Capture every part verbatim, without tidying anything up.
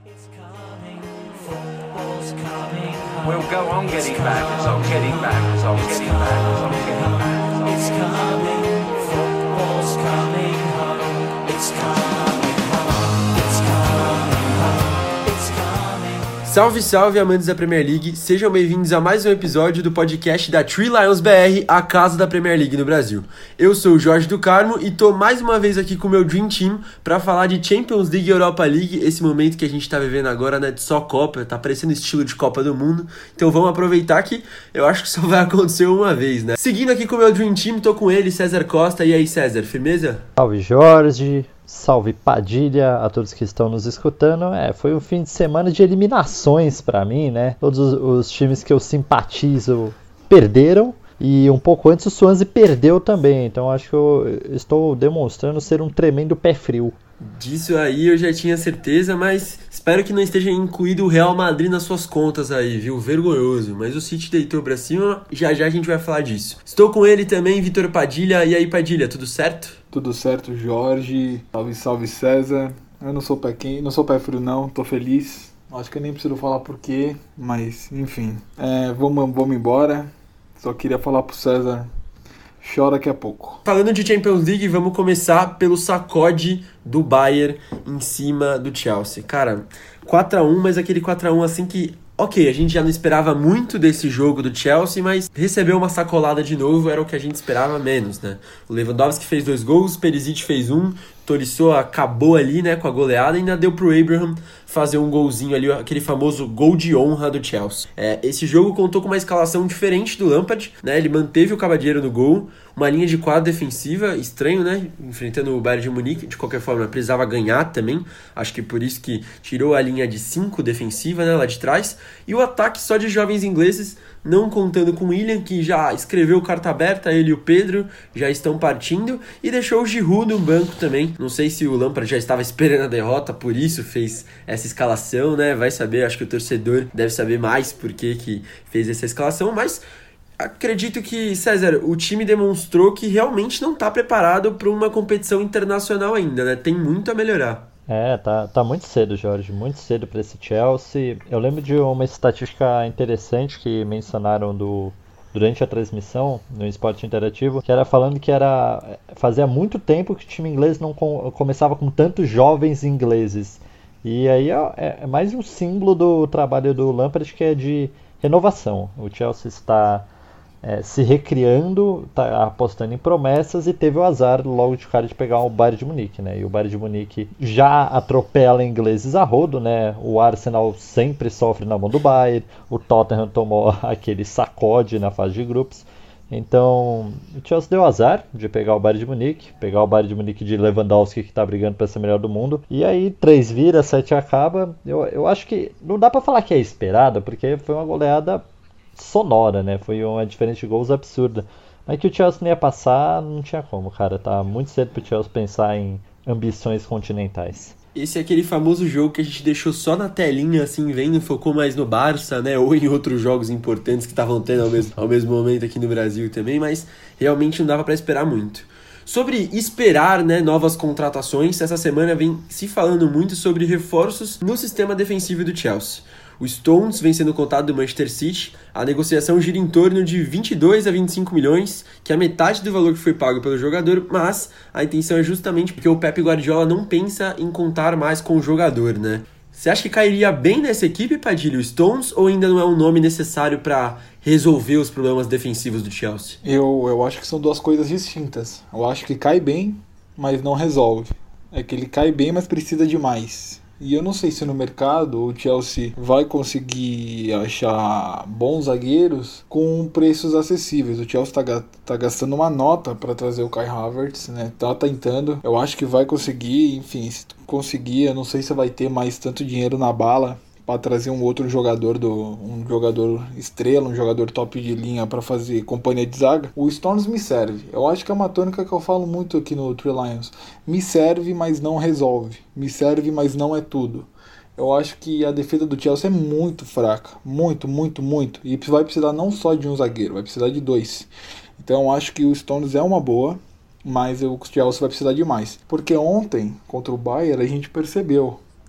We'll go on getting back, it's on getting back, it's on getting back, it's on getting back, it's coming, football's coming home, it's coming home, it's coming home, it's coming. Salve, salve, amantes da Premier League, sejam bem-vindos a mais um episódio do podcast da Three Lions B R, a casa da Premier League no Brasil. Eu sou o Jorge do Carmo e tô mais uma vez aqui com o meu Dream Team para falar de Champions League e Europa League, esse momento que a gente tá vivendo agora, né, de só Copa, tá parecendo estilo de Copa do Mundo, então vamos aproveitar que eu acho que só vai acontecer uma vez, né. Seguindo aqui com o meu Dream Team, tô com ele, César Costa. E aí, César, firmeza? Salve, Jorge. Salve Padilha, a todos que estão nos escutando. É, foi um fim de semana de eliminações pra mim, né? Todos os, os times que eu simpatizo perderam e um pouco antes o Swansea perdeu também. Então acho que eu estou demonstrando ser um tremendo pé frio. Disso aí eu já tinha certeza, mas espero que não esteja incluído o Real Madrid nas suas contas aí, viu? Vergonhoso. Mas o City deitou pra cima, já já a gente vai falar disso. Estou com ele também, Vitor Padilha. E aí, Padilha, tudo certo? Tudo certo, Jorge. Salve, salve, César. Eu não sou pé quente, não sou pé frio não, tô feliz. Acho que eu nem preciso falar porquê, mas enfim. É, vamos, vamos embora. Só queria falar pro César, chora daqui a pouco. Falando de Champions League, vamos começar pelo sacode do Bayern em cima do Chelsea. Cara, quatro a um, mas aquele quatro a um assim que... Ok, a gente já não esperava muito desse jogo do Chelsea, mas recebeu uma sacolada de novo, era o que a gente esperava menos, né? O Lewandowski fez dois gols, Perisic fez um, Tolisso acabou ali, né, com a goleada e ainda deu pro Abraham fazer um golzinho ali, aquele famoso gol de honra do Chelsea. É, esse jogo contou com uma escalação diferente do Lampard, né? Ele manteve o Cavaleiro no gol, uma linha de quadro defensiva, estranho, né? Enfrentando o Bayern de Munique, de qualquer forma precisava ganhar também, acho que por isso que tirou a linha de cinco defensiva, né, lá de trás, e o ataque só de jovens ingleses, não contando com o Willian, que já escreveu carta aberta, ele e o Pedro já estão partindo, e deixou o Giroud no banco também. Não sei se o Lampard já estava esperando a derrota, por isso fez essa escalação, né? Vai saber, acho que o torcedor deve saber mais por que que fez essa escalação, mas acredito que, César, o time demonstrou que realmente não está preparado para uma competição internacional ainda, né? Tem muito a melhorar. É, tá, tá muito cedo, Jorge, muito cedo para esse Chelsea. Eu lembro de uma estatística interessante que mencionaram do, durante a transmissão no Esporte Interativo, que era falando que era fazia muito tempo que o time inglês não com, começava com tantos jovens ingleses. E aí é, é mais um símbolo do trabalho do Lampard, que é de renovação. O Chelsea está É, se recriando, tá apostando em promessas e teve o azar logo de cara de pegar o Bayern de Munique, né? E o Bayern de Munique já atropela ingleses a rodo, né? O Arsenal sempre sofre na mão do Bayern, o Tottenham tomou aquele sacode na fase de grupos. Então, o Chelsea deu azar de pegar o Bayern de Munique, pegar o Bayern de Munique de Lewandowski, que tá brigando para ser melhor do mundo. E aí, três vira, sete acaba. Eu, eu acho que não dá para falar que é esperada, porque foi uma goleada sonora, né? Foi uma diferença de gols absurda. Mas que o Chelsea não ia passar, não tinha como, cara. Tá muito cedo pro Chelsea pensar em ambições continentais. Esse é aquele famoso jogo que a gente deixou só na telinha, assim, vendo, focou mais no Barça, né? Ou em outros jogos importantes que estavam tendo ao mesmo, ao mesmo momento aqui no Brasil também, mas realmente não dava pra esperar muito. Sobre esperar, né, novas contratações, essa semana vem se falando muito sobre reforços no sistema defensivo do Chelsea. O Stones vem sendo cotado do Manchester City, a negociação gira em torno de vinte e dois a vinte e cinco milhões, que é a metade do valor que foi pago pelo jogador, mas a intenção é justamente porque o Pep Guardiola não pensa em contar mais com o jogador, né? Você acha que cairia bem nessa equipe, Padilha, o Stones, ou ainda não é um nome necessário para resolver os problemas defensivos do Chelsea? Eu, eu acho que são duas coisas distintas. Eu acho que cai bem, mas não resolve. É que ele cai bem, mas precisa de mais. E eu não sei se no mercado o Chelsea vai conseguir achar bons zagueiros com preços acessíveis. O Chelsea está tá gastando uma nota para trazer o Kai Havertz, né? Tá tentando. Eu acho que vai conseguir, enfim, se conseguir, eu não sei se vai ter mais tanto dinheiro na bala para trazer um outro jogador, do, um jogador estrela, um jogador top de linha para fazer companhia de zaga. O Stones me serve. Eu acho que é uma tônica que eu falo muito aqui no Three Lions. Me serve, mas não resolve. Me serve, mas não é tudo. Eu acho que a defesa do Chelsea é muito fraca. Muito, muito, muito. E vai precisar não só de um zagueiro, vai precisar de dois. Então eu acho que o Stones é uma boa, mas o Chelsea vai precisar de mais. Porque ontem, contra o Bayern, a gente percebeu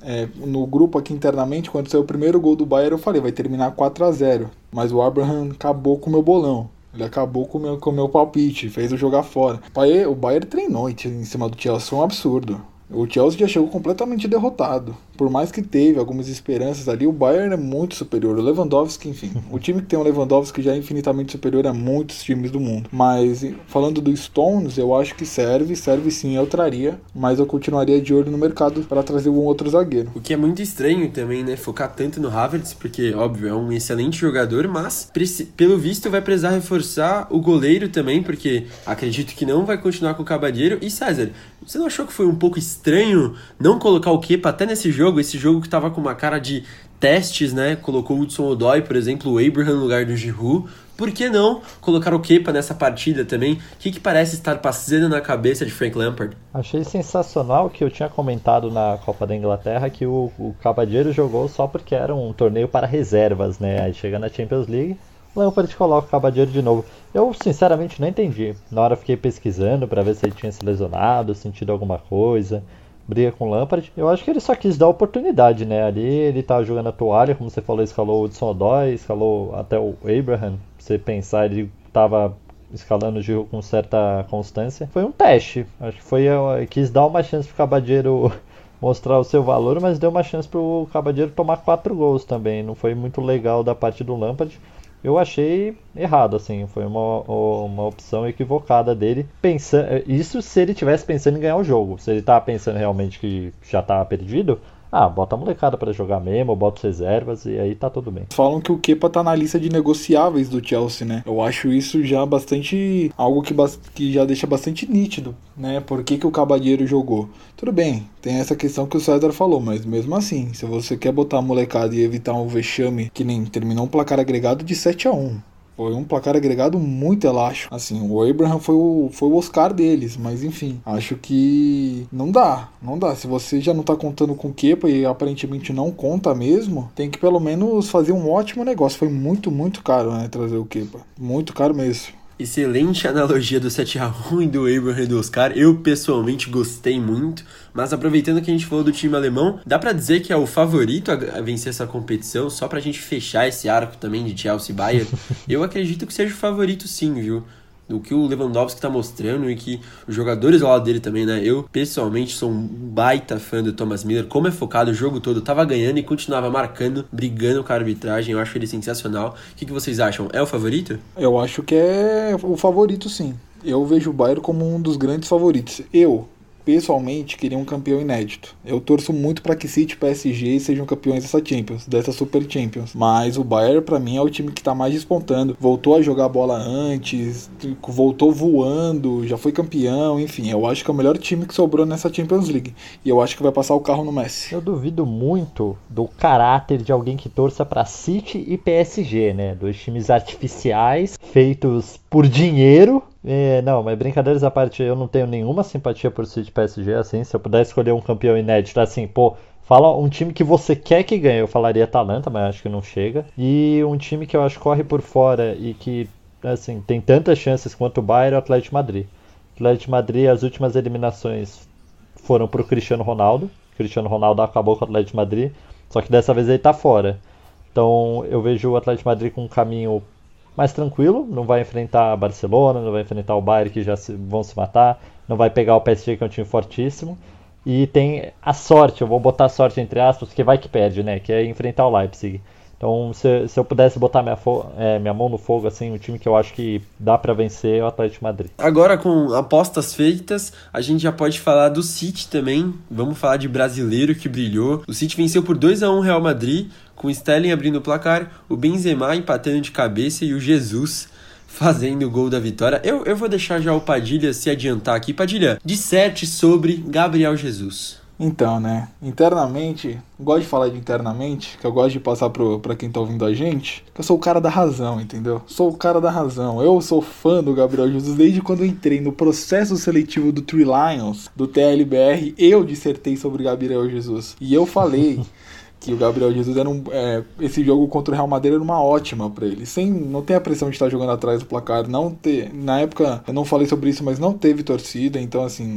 É, no grupo aqui internamente, quando saiu o primeiro gol do Bayern, eu falei, vai terminar quatro a zero. Mas o Abraham acabou com o meu bolão. Ele acabou com o meu, com o meu palpite, fez eu jogar fora. O Bayern treinou em cima do Chelsea, foi um absurdo. O Chelsea já chegou completamente derrotado. Por mais que teve algumas esperanças ali, o Bayern é muito superior. O Lewandowski, enfim, o time que tem o Lewandowski já é infinitamente superior a muitos times do mundo. Mas, falando do Stones, eu acho que serve, serve sim, eu traria. Mas eu continuaria de olho no mercado para trazer um outro zagueiro. O que é muito estranho também, né, focar tanto no Havertz, porque, óbvio, é um excelente jogador, mas, pelo visto, vai precisar reforçar o goleiro também, porque acredito que não vai continuar com o Caballero. E, César, você não achou que foi um pouco estranho não colocar o Kepa até nesse jogo? Esse jogo que tava com uma cara de testes, né? Colocou o Hudson-Odoi, por exemplo, o Abraham no lugar do Giroud. Por que não colocar o Kepa nessa partida também? O que, que parece estar passando na cabeça de Frank Lampard? Achei sensacional que eu tinha comentado na Copa da Inglaterra que o, o Caballero jogou só porque era um torneio para reservas, né? Aí chega na Champions League, o Lampard coloca o Caballero de novo. Eu sinceramente não entendi. Na hora eu fiquei pesquisando para ver se ele tinha se lesionado, sentido alguma coisa, briga com o Lampard. Eu acho que ele só quis dar oportunidade, né? Ali ele tava jogando a toalha, como você falou, escalou o Hudson-Odoi, escalou até o Abraham. Pra você pensar, ele tava escalando o Giroud com certa constância. Foi um teste. Acho que foi, eu quis dar uma chance pro Caballero mostrar o seu valor, mas deu uma chance pro Caballero tomar quatro gols também. Não foi muito legal da parte do Lampard. Eu achei errado, assim, foi uma, uma opção equivocada dele. Pensando, isso se ele tivesse pensando em ganhar o jogo. Se ele tava pensando realmente que já tava perdido, ah, bota a molecada pra jogar mesmo, bota os reservas e aí tá tudo bem. Falam que o Kepa tá na lista de negociáveis do Chelsea, né? Eu acho isso já bastante... algo que, que já deixa bastante nítido, né? Por que que o Caballero jogou? Tudo bem, tem essa questão que o César falou, mas mesmo assim, se você quer botar a molecada e evitar um vexame, que nem terminou um placar agregado de sete a um. Foi um placar agregado muito elástico. Assim, o Abraham foi o, foi o Oscar deles, mas enfim, acho que não dá, não dá. Se você já não tá contando com o Kepa e aparentemente não conta mesmo, tem que pelo menos fazer um ótimo negócio. Foi muito, muito caro, né, trazer o Kepa. Muito caro mesmo. Excelente analogia do sete a um e do Abraham e do Oscar. Eu pessoalmente gostei muito, mas aproveitando que a gente falou do time alemão, dá pra dizer que é o favorito a vencer essa competição, só pra gente fechar esse arco também de Chelsea e Bayern. Eu acredito que seja o favorito sim, viu? Do que o Lewandowski tá mostrando e que os jogadores ao lado dele também, né? Eu, pessoalmente, sou um baita fã do Thomas Müller. Como é focado o jogo todo, tava ganhando e continuava marcando, brigando com a arbitragem. Eu acho ele sensacional. O que, que vocês acham? É o favorito? Eu acho que é o favorito, sim. Eu vejo o Bayern como um dos grandes favoritos. Eu, pessoalmente, queria um campeão inédito. Eu torço muito para que City e P S G sejam campeões dessa Champions, dessa Super Champions. Mas o Bayern, para mim, é o time que tá mais despontando. Voltou a jogar bola antes, voltou voando, já foi campeão, enfim. Eu acho que é o melhor time que sobrou nessa Champions League. E eu acho que vai passar o carro no Messi. Eu duvido muito do caráter de alguém que torça para City e P S G, né? Dois times artificiais, feitos por dinheiro. É, não, mas brincadeiras à parte, eu não tenho nenhuma simpatia por City e P S G, assim, se eu pudesse escolher um campeão inédito, assim, pô, fala um time que você quer que ganhe, eu falaria Atalanta, mas acho que não chega, e um time que eu acho corre por fora e que, assim, tem tantas chances quanto o Bayern, é o Atlético de Madrid. O Atlético de Madrid, as últimas eliminações foram pro Cristiano Ronaldo, o Cristiano Ronaldo acabou com o Atlético de Madrid, só que dessa vez ele tá fora, então eu vejo o Atlético de Madrid com um caminho mais tranquilo, não vai enfrentar a Barcelona, não vai enfrentar o Bayern que já se, vão se matar, não vai pegar o P S G que é um time fortíssimo, e tem a sorte, eu vou botar a sorte entre aspas, que vai que perde, né, que é enfrentar o Leipzig. Então se, se eu pudesse botar minha, fo- é, minha mão no fogo, assim, o time que eu acho que dá pra vencer é o Atlético de Madrid. Agora, com apostas feitas, a gente já pode falar do City também. Vamos falar de brasileiro que brilhou. O City venceu por dois a um o Real Madrid, com o Sterling abrindo o placar, o Benzema empatando de cabeça e o Jesus fazendo o gol da vitória. Eu, eu vou deixar já o Padilha se adiantar aqui. Padilha, disserte sobre Gabriel Jesus. Então, né, internamente, gosto de falar de internamente, que eu gosto de passar pro, pra quem tá ouvindo a gente, que eu sou o cara da razão, entendeu? Sou o cara da razão. Eu sou fã do Gabriel Jesus desde quando eu entrei no processo seletivo do Three Lions, do T L B R, eu dissertei sobre Gabriel Jesus. E eu falei que o Gabriel Jesus era um, é, esse jogo contra o Real Madrid era uma ótima pra ele, sem, não tem a pressão de estar jogando atrás do placar, não ter, na época eu não falei sobre isso, mas não teve torcida, então assim,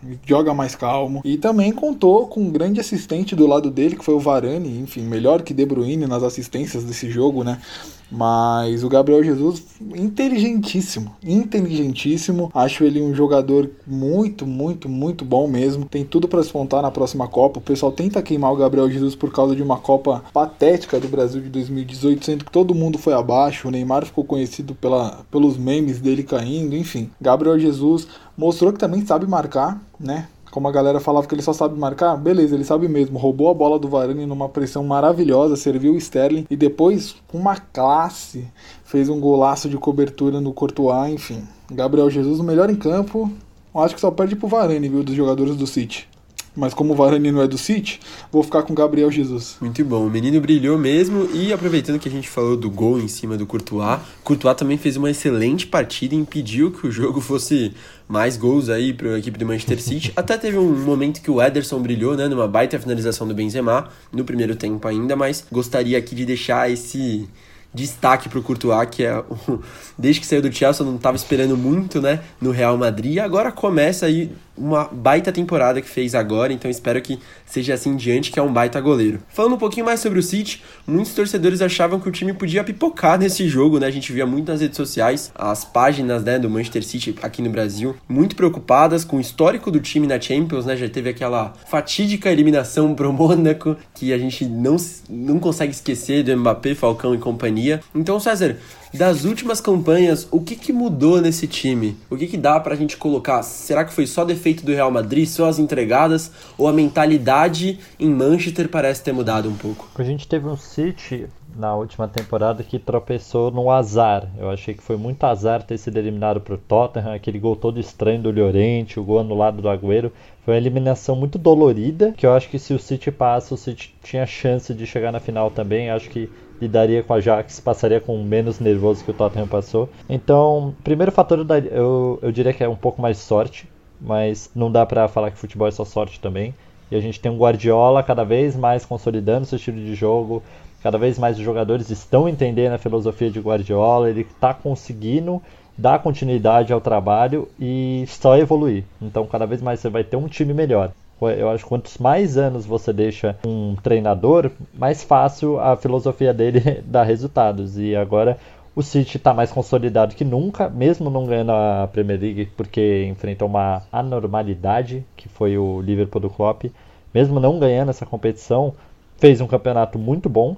joga mais calmo. E também contou com um grande assistente do lado dele, que foi o Varane, enfim, melhor que De Bruyne nas assistências desse jogo, né? Mas o Gabriel Jesus, inteligentíssimo, inteligentíssimo. Acho ele um jogador muito, muito, muito bom mesmo. Tem tudo para despontar na próxima Copa. O pessoal tenta queimar o Gabriel Jesus por causa de uma Copa patética do Brasil de dois mil e dezoito, sendo que todo mundo foi abaixo. O Neymar ficou conhecido pela, pelos memes dele caindo, enfim. Gabriel Jesus mostrou que também sabe marcar, né? Como a galera falava que ele só sabe marcar, beleza, ele sabe mesmo. Roubou a bola do Varane numa pressão maravilhosa, serviu o Sterling e depois, com uma classe, fez um golaço de cobertura no Courtois, enfim. Gabriel Jesus, o melhor em campo, acho que só perde pro Varane, viu, dos jogadores do City. Mas como o Varane não é do City, vou ficar com o Gabriel Jesus. Muito bom, o menino brilhou mesmo. E aproveitando que a gente falou do gol em cima do Courtois, Courtois também fez uma excelente partida e impediu que o jogo fosse mais gols aí para a equipe do Manchester City. Até teve um momento que o Ederson brilhou, né, numa baita finalização do Benzema, no primeiro tempo ainda, mas gostaria aqui de deixar esse destaque pro Courtois, que é o... desde que saiu do Chelsea eu não estava esperando muito, né, no Real Madrid, agora começa aí uma baita temporada que fez agora, então espero que seja assim em diante, que é um baita goleiro. Falando um pouquinho mais sobre o City, muitos torcedores achavam que o time podia pipocar nesse jogo, né, a gente via muito nas redes sociais, as páginas, né, do Manchester City aqui no Brasil, muito preocupadas com o histórico do time na Champions, né, já teve aquela fatídica eliminação pro Mônaco, que a gente não, não consegue esquecer do Mbappé, Falcão e companhia. Então, César, das últimas campanhas, o que, que mudou nesse time? O que, que dá pra gente colocar? Será que foi só defeito do Real Madrid, só as entregadas? Ou a mentalidade em Manchester parece ter mudado um pouco? A gente teve um City na última temporada que tropeçou no azar. Eu achei que foi muito azar ter sido eliminado pro Tottenham, aquele gol todo estranho do Llorente, o gol anulado do Agüero. Foi uma eliminação muito dolorida, que eu acho que se o City passa, o City tinha chance de chegar na final também. Acho que lidaria com a Ajax, passaria com menos nervoso que o Tottenham passou. Então, primeiro fator eu, daria, eu, eu diria que é um pouco mais sorte, mas não dá pra falar que futebol é só sorte também. E a gente tem um Guardiola cada vez mais consolidando seu estilo de jogo, cada vez mais os jogadores estão entendendo a filosofia de Guardiola, ele está conseguindo dar continuidade ao trabalho e só evoluir. Então, cada vez mais você vai ter um time melhor. Eu acho que quantos mais anos você deixa um treinador, mais fácil a filosofia dele dar resultados. E agora o City está mais consolidado que nunca, mesmo não ganhando a Premier League, porque enfrentou uma anormalidade, que foi o Liverpool do Klopp. Mesmo não ganhando essa competição, fez um campeonato muito bom.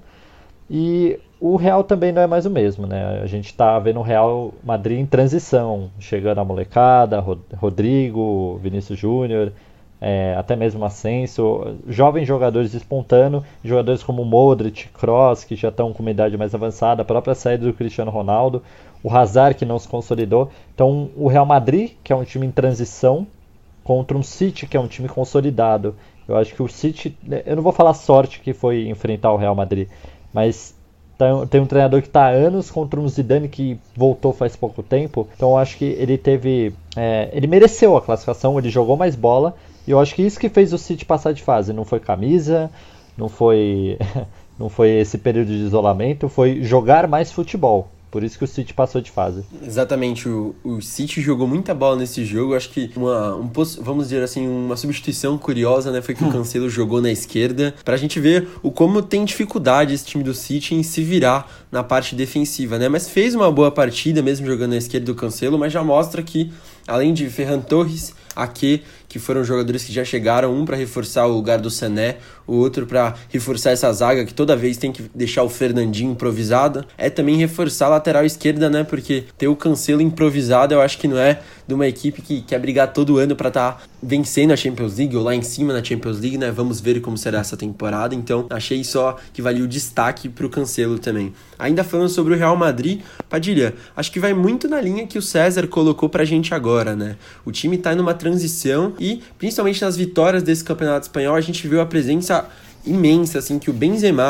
E o Real também não é mais o mesmo, né? A gente está vendo o Real Madrid em transição, chegando a molecada, Rodrigo, Vinícius Júnior... É, até mesmo Asensio, jovens jogadores espontâneos, jogadores como Modric, Kroos, que já estão com uma idade mais avançada, a própria saída do Cristiano Ronaldo, o Hazard, que não se consolidou. Então o Real Madrid, que é um time em transição, contra um City, que é um time consolidado. Eu acho que o City, eu não vou falar sorte que foi enfrentar o Real Madrid, mas tem um treinador que está há anos contra um Zidane que voltou faz pouco tempo. Então eu acho que ele teve, é, ele mereceu a classificação, ele jogou mais bola. E eu acho que isso que fez o City passar de fase. Não foi camisa, não foi, não foi esse período de isolamento, foi jogar mais futebol. Por isso que o City passou de fase. Exatamente, o, o City jogou muita bola nesse jogo. Acho que uma, um, vamos dizer assim, uma substituição curiosa, né, foi que o Cancelo jogou na esquerda, pra gente ver o como tem dificuldade esse time do City em se virar na parte defensiva, né? Mas fez uma boa partida mesmo jogando na esquerda do Cancelo, mas já mostra que, além de Ferran Torres, Ake, que foram jogadores que já chegaram, um para reforçar o lugar do Sané, o outro para reforçar essa zaga que toda vez tem que deixar o Fernandinho improvisado, é também reforçar a lateral esquerda, né, porque ter o Cancelo improvisado eu acho que não é de uma equipe que quer brigar todo ano para estar tá vencendo a Champions League ou lá em cima na Champions League, né, vamos ver como será essa temporada, então achei só que valia o destaque pro Cancelo também. Ainda falando sobre o Real Madrid, Padilha, acho que vai muito na linha que o César colocou pra gente agora, né, o time tá numa transição e principalmente nas vitórias desse campeonato espanhol a gente viu a presença imensa, assim, que o Benzema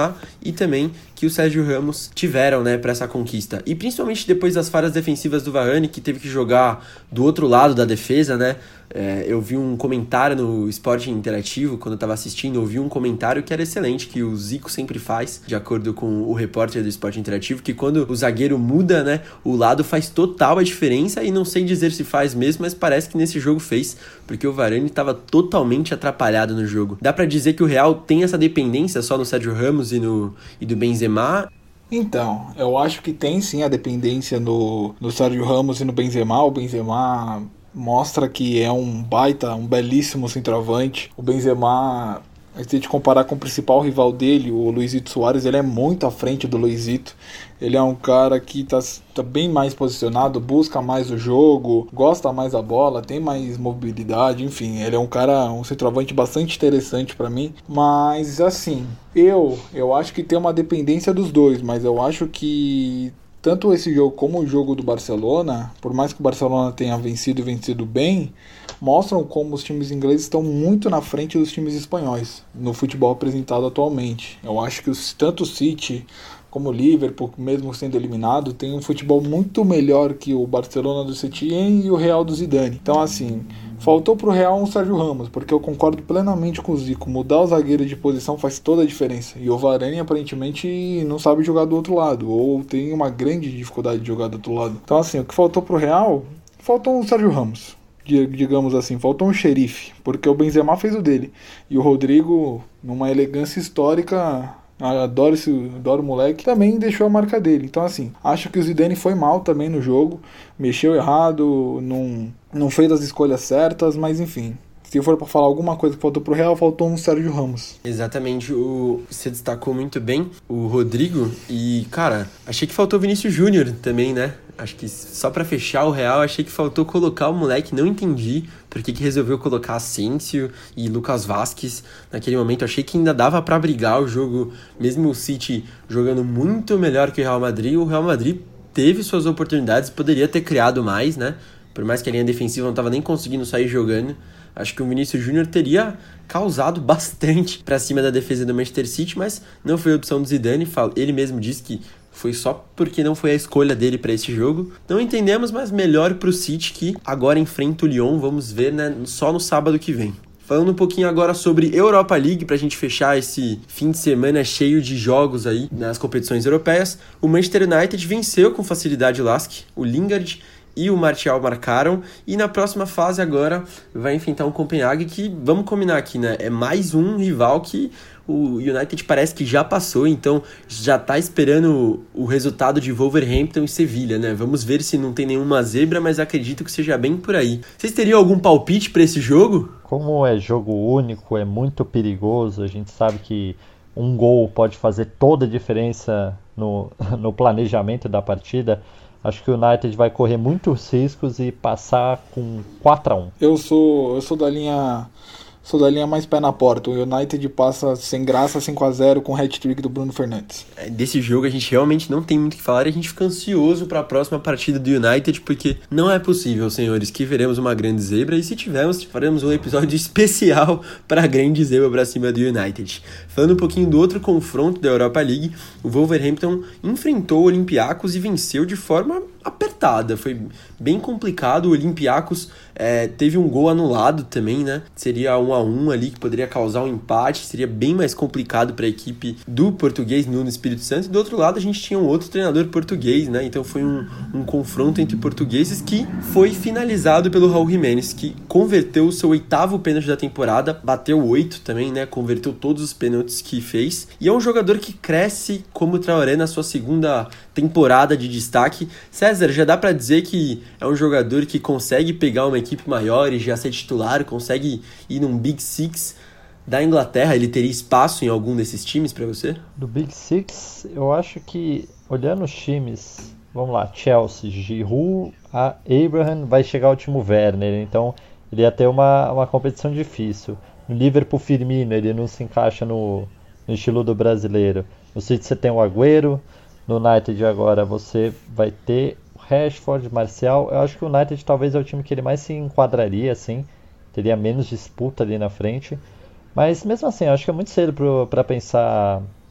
e também que o Sérgio Ramos tiveram, né, para essa conquista. E principalmente depois das falhas defensivas do Varane, que teve que jogar do outro lado da defesa, né? É, eu vi um comentário no Esporte Interativo, quando eu estava assistindo, eu vi um comentário que era excelente, que o Zico sempre faz, de acordo com o repórter do Esporte Interativo, que quando o zagueiro muda, né, o lado faz total a diferença, e não sei dizer se faz mesmo, mas parece que nesse jogo fez, porque o Varane estava totalmente atrapalhado no jogo. Dá para dizer que o Real tem essa dependência só no Sérgio Ramos e, no, e do Benzema? Então, eu acho que tem sim a dependência no, no Sérgio Ramos e no Benzema. O Benzema mostra que é um baita, um belíssimo centroavante. O Benzema, a gente comparar com o principal rival dele, o Luizito Soares, ele é muito à frente do Luizito. Ele é um cara que está tá bem mais posicionado, busca mais o jogo, gosta mais da bola, tem mais mobilidade, enfim, ele é um cara, um centroavante bastante interessante para mim. Mas assim, eu, eu acho que tem uma dependência dos dois, mas eu acho que tanto esse jogo como o jogo do Barcelona, por mais que o Barcelona tenha vencido e vencido bem, mostram como os times ingleses estão muito na frente dos times espanhóis no futebol apresentado atualmente. Eu acho que os, tanto o City como o Liverpool, mesmo sendo eliminado, tem um futebol muito melhor que o Barcelona do Setien e o Real do Zidane. Então, assim, faltou pro Real um Sérgio Ramos, porque eu concordo plenamente com o Zico. Mudar o zagueiro de posição faz toda a diferença. E o Varane, aparentemente, não sabe jogar do outro lado, ou tem uma grande dificuldade de jogar do outro lado. Então, assim, o que faltou pro Real, faltou um Sérgio Ramos. Digamos assim, faltou um xerife, porque o Benzema fez o dele. E o Rodrigo, numa elegância histórica, adoro esse, adoro o moleque, também deixou a marca dele. Então, assim, acho que o Zidane foi mal também no jogo, mexeu errado, não, não fez as escolhas certas, mas enfim. Se for para falar alguma coisa que faltou pro Real, faltou um Sérgio Ramos. Exatamente, o, você destacou muito bem o Rodrigo e, cara, achei que faltou o Vinícius Júnior também, né? Acho que só pra fechar o Real, achei que faltou colocar o moleque, não entendi por que que resolveu colocar Asensio e Lucas Vazquez naquele momento. Achei que ainda dava pra brigar o jogo, mesmo o City jogando muito melhor que o Real Madrid. O Real Madrid teve suas oportunidades, poderia ter criado mais, né? Por mais que a linha defensiva não tava nem conseguindo sair jogando. Acho que o Vinícius Júnior teria causado bastante pra cima da defesa do Manchester City, mas não foi a opção do Zidane. Ele mesmo disse que foi só porque não foi a escolha dele para esse jogo. Não entendemos, mas melhor pro City, que agora enfrenta o Lyon. Vamos ver, né, só no sábado que vem. Falando um pouquinho agora sobre Europa League, pra gente fechar esse fim de semana cheio de jogos aí nas competições europeias. O Manchester United venceu com facilidade o Lask, o Lingard e o Martial marcaram, e na próxima fase agora vai enfrentar um Copenhague que, vamos combinar aqui, né, é mais um rival que o United parece que já passou, então já tá esperando o resultado de Wolverhampton e Sevilha, né? Vamos ver se não tem nenhuma zebra, mas acredito que seja bem por aí. Vocês teriam algum palpite para esse jogo? Como é jogo único, é muito perigoso, a gente sabe que um gol pode fazer toda a diferença no, no planejamento da partida. Acho que o United vai correr muitos riscos e passar com quatro a um. Eu sou, eu sou da linha... Sou da linha mais pé na porta. O United passa sem graça, cinco a zero, com o hat-trick do Bruno Fernandes. Desse jogo a gente realmente não tem muito o que falar e a gente fica ansioso para a próxima partida do United, porque não é possível, senhores, que veremos uma grande zebra, e se tivermos, faremos um episódio especial para a grande zebra para cima do United. Falando um pouquinho do outro confronto da Europa League, o Wolverhampton enfrentou o Olympiacos e venceu de forma apertada, foi bem complicado. O Olympiacos é, teve um gol anulado também, né? Seria um a um ali, que poderia causar um empate, seria bem mais complicado para a equipe do português Nuno Espírito Santo. E do outro lado a gente tinha um outro treinador português, né? Então foi um, um confronto entre portugueses que foi finalizado pelo Raul Jiménez, que converteu o seu oitavo pênalti da temporada, bateu oito também, né? Converteu todos os pênaltis que fez, e é um jogador que cresce como Traoré na sua segunda temporada de destaque. César, já dá para dizer que é um jogador que consegue pegar uma equipe maior e já ser titular, consegue ir num Big Six da Inglaterra? Ele teria espaço em algum desses times para você? Do Big Six, eu acho que, olhando os times, vamos lá, Chelsea, Giroud, a Abraham, vai chegar o Timo Werner, então ele ia ter uma, uma competição difícil. No Liverpool, Firmino, ele não se encaixa no, no estilo do brasileiro. No City você tem o Agüero, no United agora você vai ter o Rashford, Martial. Eu acho que o United talvez é o time que ele mais se enquadraria, assim, teria menos disputa ali na frente. Mas mesmo assim, eu acho que é muito cedo para pensar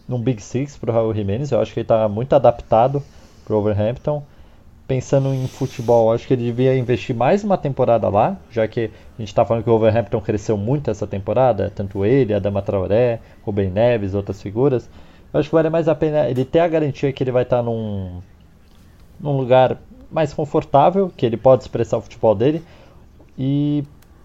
num Big Six pro Raul Jimenez. Eu acho que ele está muito adaptado pro Wolverhampton. Pensando em futebol, acho que ele devia investir mais uma temporada lá, já que a gente está falando que o Wolverhampton cresceu muito essa temporada, tanto ele, Adama Traoré, Rubem Neves, outras figuras. Eu acho que vale mais a pena ele ter a garantia que ele vai estar num, num lugar mais confortável, que ele pode expressar o futebol dele. E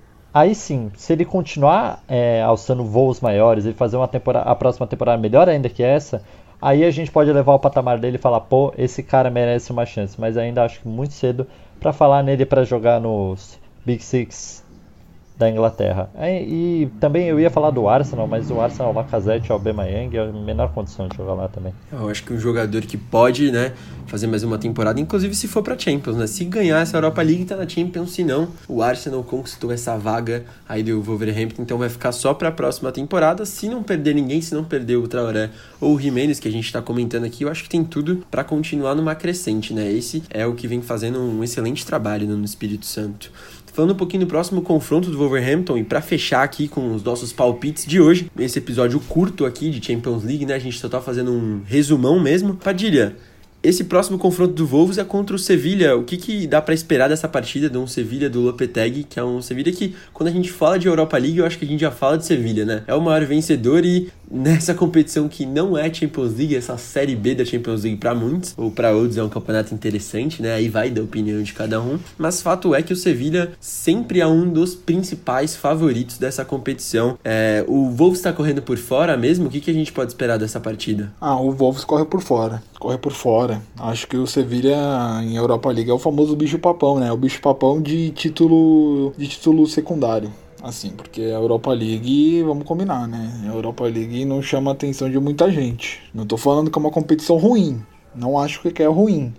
aí sim, se ele continuar é, alçando voos maiores e fazer uma temporada, a próxima temporada melhor ainda que essa, aí a gente pode levar o patamar dele e falar, pô, esse cara merece uma chance. Mas ainda acho que muito cedo para falar nele para jogar nos Big Six da Inglaterra. E, e também eu ia falar do Arsenal, mas o Arsenal, Lacazette, Aubameyang, é a menor condição de jogar lá também. Eu acho que um jogador que pode, né, fazer mais uma temporada, inclusive se for pra Champions, né? Se ganhar essa Europa League, tá na Champions, se não, o Arsenal conquistou essa vaga aí do Wolverhampton, então vai ficar só pra próxima temporada. Se não perder ninguém, se não perder o Traoré ou o Jimenez, que a gente tá comentando aqui, eu acho que tem tudo pra continuar numa crescente, né? Esse é o que vem fazendo um excelente trabalho no Espírito Santo. Falando um pouquinho do próximo confronto do Wolverhampton e para fechar aqui com os nossos palpites de hoje, esse episódio curto aqui de Champions League, né? A gente só tá fazendo um resumão mesmo. Padilha, esse próximo confronto do Wolves é contra o Sevilla. O que, que dá para esperar dessa partida de um Sevilla do Lopetegui, que é um Sevilla que, quando a gente fala de Europa League, eu acho que a gente já fala de Sevilla, né? É o maior vencedor e nessa competição que não é Champions League, essa Série B da Champions League para muitos, ou para outros é um campeonato interessante, né? Aí vai da opinião de cada um. Mas fato é que o Sevilla sempre é um dos principais favoritos dessa competição. É, o Wolves está correndo por fora mesmo? O que, que a gente pode esperar dessa partida? Ah, o Wolves corre por fora. Corre por fora. Acho que o Sevilla em Europa League é o famoso bicho-papão, né? O bicho-papão de título, de título secundário. Assim, porque a Europa League, vamos combinar, né? A Europa League não chama a atenção de muita gente. Não tô falando que é uma competição ruim. Não acho que é ruim.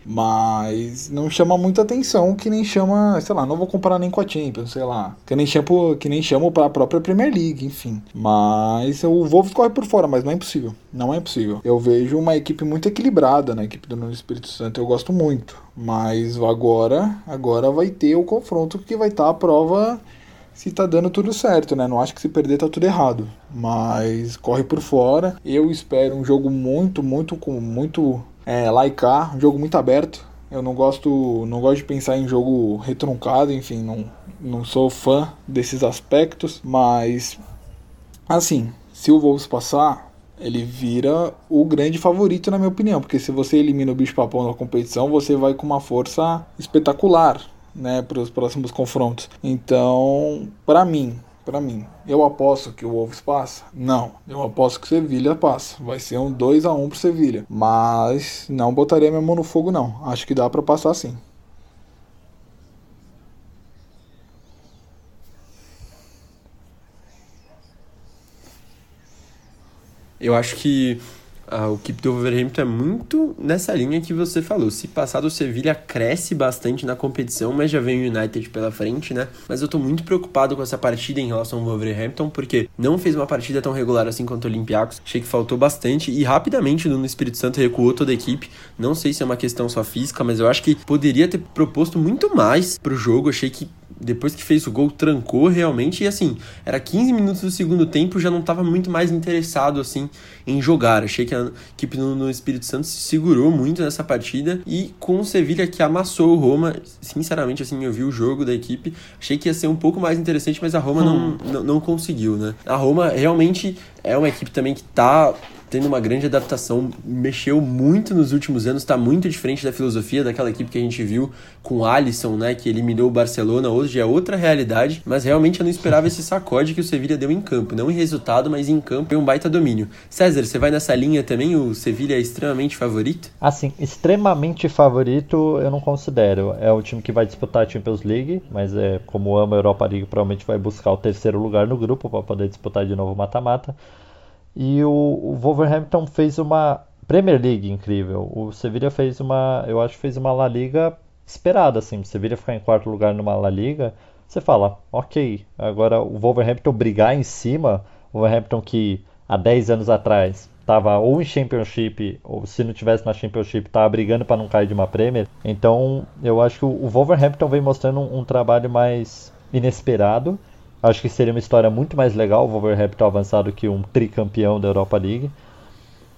Mas não chama muita atenção, que nem chama, sei lá, não vou comparar nem com a Champions, sei lá. Que nem chamo, que nem chamo pra própria Premier League, enfim. Mas o Wolves corre por fora, mas não é impossível. Não é impossível. Eu vejo uma equipe muito equilibrada na equipe do Nuno Espírito Santo. Eu gosto muito. Mas agora, agora vai ter o confronto que vai estar a prova se tá dando tudo certo, né? Não acho que se perder tá tudo errado. Mas corre por fora. Eu espero um jogo muito, muito, muito é, laicar, um jogo muito aberto. Eu não gosto, não gosto de pensar em jogo retruncado, enfim, não, não sou fã desses aspectos. Mas, assim, se o Wolves passar, ele vira o grande favorito, na minha opinião. Porque se você elimina o bicho-papão na competição, você vai com uma força espetacular, né, para os próximos confrontos. Então, para mim, para mim, eu aposto que o Wolves passa? Não, eu aposto que o Sevilla passa. Vai ser um dois a um pro Sevilla, mas não botaria minha mão no fogo não. Acho que dá para passar sim. Eu acho que Ah, o equipe do Wolverhampton é muito nessa linha que você falou. Se passar do Sevilla, cresce bastante na competição, mas já vem o United pela frente, né? Mas eu tô muito preocupado com essa partida em relação ao Wolverhampton, porque não fez uma partida tão regular assim quanto o Olympiacos. Achei que faltou bastante e rapidamente no Espírito Santo recuou toda a equipe. Não sei se é uma questão só física, mas eu acho que poderia ter proposto muito mais pro jogo. Achei que depois que fez o gol, trancou realmente, e assim, era quinze minutos do segundo tempo, já não estava muito mais interessado, assim, em jogar. Achei que a equipe no, no Espírito Santo se segurou muito nessa partida, e com o Sevilla que amassou o Roma, sinceramente, assim, eu vi o jogo da equipe, achei que ia ser um pouco mais interessante, mas a Roma hum. não, não, não conseguiu, né? A Roma realmente é uma equipe também que tá tendo uma grande adaptação, mexeu muito nos últimos anos, está muito diferente da filosofia daquela equipe que a gente viu com o Alisson, né, que eliminou o Barcelona. Hoje é outra realidade, mas realmente eu não esperava esse sacode que o Sevilla deu em campo, não em resultado, mas em campo, foi um baita domínio. César, você vai nessa linha também? O Sevilla é extremamente favorito? Assim, extremamente favorito eu não considero. É o time que vai disputar a Champions League, mas é, como ama a Europa League, provavelmente vai buscar o terceiro lugar no grupo para poder disputar de novo o mata-mata. E o, o Wolverhampton fez uma Premier League incrível. O Sevilla fez uma, eu acho que fez uma La Liga esperada, assim. O Sevilla ficar em quarto lugar numa La Liga, você fala, ok, agora o Wolverhampton brigar em cima, o Wolverhampton que há dez anos atrás estava ou em Championship, ou se não tivesse na Championship, estava brigando para não cair de uma Premier. Então, eu acho que o Wolverhampton vem mostrando um, um trabalho mais inesperado. Acho que seria uma história muito mais legal o Wolverhampton avançar do que um tricampeão da Europa League.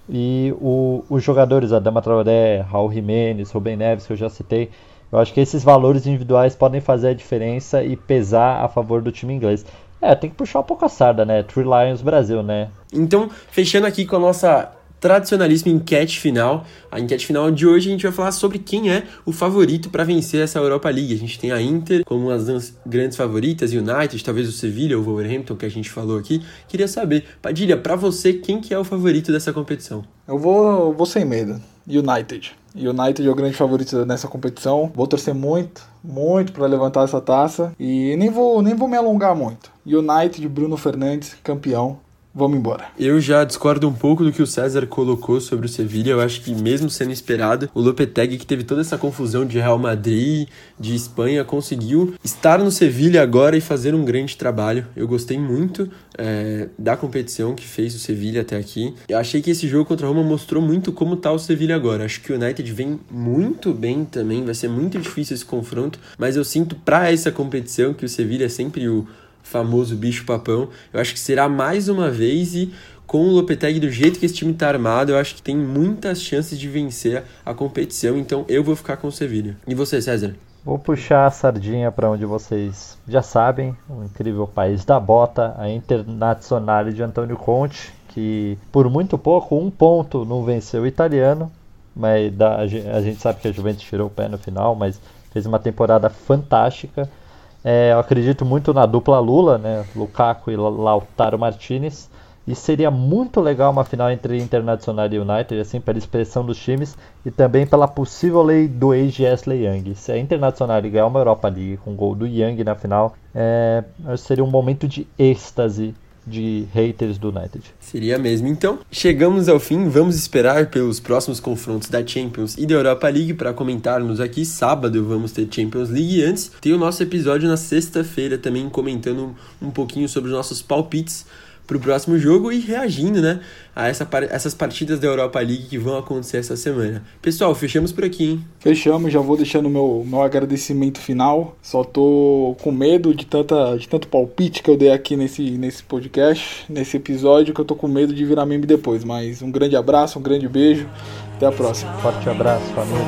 E o, os jogadores, Adama Traoré, Raul Jimenez, Rubem Neves, que eu já citei, eu acho que esses valores individuais podem fazer a diferença e pesar a favor do time inglês. É, tem que puxar um pouco a sarda, né? Three Lions Brasil, né? Então, fechando aqui com a nossa tradicionalíssima enquete final. A enquete final de hoje a gente vai falar sobre quem é o favorito para vencer essa Europa League. A gente tem a Inter como uma das grandes favoritas, United, talvez o Sevilla ou o Wolverhampton, que a gente falou aqui. Queria saber, Padilha, para você, quem que é o favorito dessa competição? Eu vou, eu vou sem medo. United. United é o grande favorito nessa competição. Vou torcer muito, muito para levantar essa taça. E nem vou, nem vou me alongar muito. United, Bruno Fernandes, campeão. Vamos embora. Eu já discordo um pouco do que o César colocou sobre o Sevilla. Eu acho que mesmo sendo esperado, o Lopetegui, que teve toda essa confusão de Real Madrid, de Espanha, conseguiu estar no Sevilla agora e fazer um grande trabalho. Eu gostei muito é, da competição que fez o Sevilla até aqui. Eu achei que esse jogo contra a Roma mostrou muito como está o Sevilla agora. Acho que o United vem muito bem também, vai ser muito difícil esse confronto, mas eu sinto para essa competição que o Sevilla é sempre o famoso bicho-papão. Eu acho que será mais uma vez, e com o Lopetegui do jeito que esse time tá armado, eu acho que tem muitas chances de vencer a competição, então eu vou ficar com o Sevilla. E você, César? Vou puxar a sardinha para onde vocês já sabem, o incrível país da bota, a Internazionale de Antônio Conte, que por muito pouco, um ponto não venceu o italiano, mas da, a gente sabe que a Juventus tirou o pé no final, mas fez uma temporada fantástica. É, eu acredito muito na dupla Lula, né? Lukaku e Lautaro Martinez. E seria muito legal uma final entre Internacional e United, assim, pela expressão dos times e também pela possível lei do ex de Ashley Young. Se a Internacional ganhar uma Europa League com o gol do Young na final, é, seria um momento de êxtase de haters do United. Seria mesmo. Então, chegamos ao fim. Vamos esperar pelos próximos confrontos da Champions e da Europa League para comentarmos aqui. Sábado vamos ter Champions League e antes tem o nosso episódio na sexta-feira também comentando um pouquinho sobre os nossos palpites para o próximo jogo e reagindo, né, a essa, essas partidas da Europa League que vão acontecer essa semana. Pessoal, fechamos por aqui, hein? Fechamos, já vou deixando meu, meu agradecimento final. Só tô com medo de, tanta, de tanto palpite que eu dei aqui nesse, nesse podcast, nesse episódio, que eu tô com medo de virar meme depois. Mas um grande abraço, um grande beijo. Até a próxima. Forte abraço, família.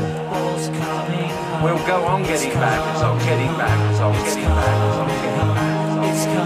We'll go on getting back, so getting back, so getting back, so getting back, so getting back.